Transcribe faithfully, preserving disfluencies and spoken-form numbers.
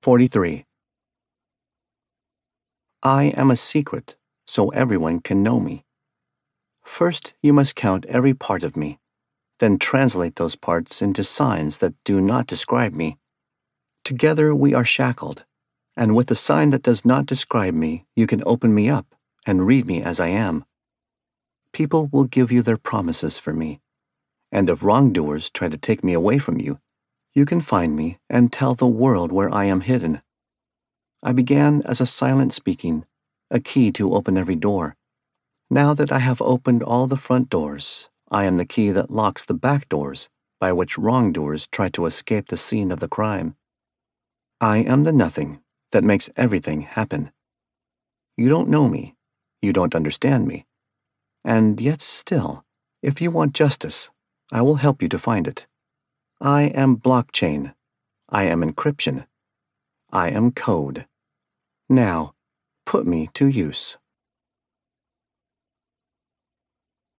forty-three. I am a secret, so everyone can know me. First, you must count every part of me, then translate those parts into signs that do not describe me. Together we are shackled, and with the sign that does not describe me, you can open me up and read me as I am. People will give you their promises for me, and if wrongdoers try to take me away from you, you can find me and tell the world where I am hidden. I began as a silent speaking, a key to open every door. Now that I have opened all the front doors, I am the key that locks the back doors by which wrongdoers try to escape the scene of the crime. I am the nothing that makes everything happen. You don't know me, you don't understand me, and yet still, if you want justice, I will help you to find it. I am blockchain. I am encryption. I am code. Now, put me to use.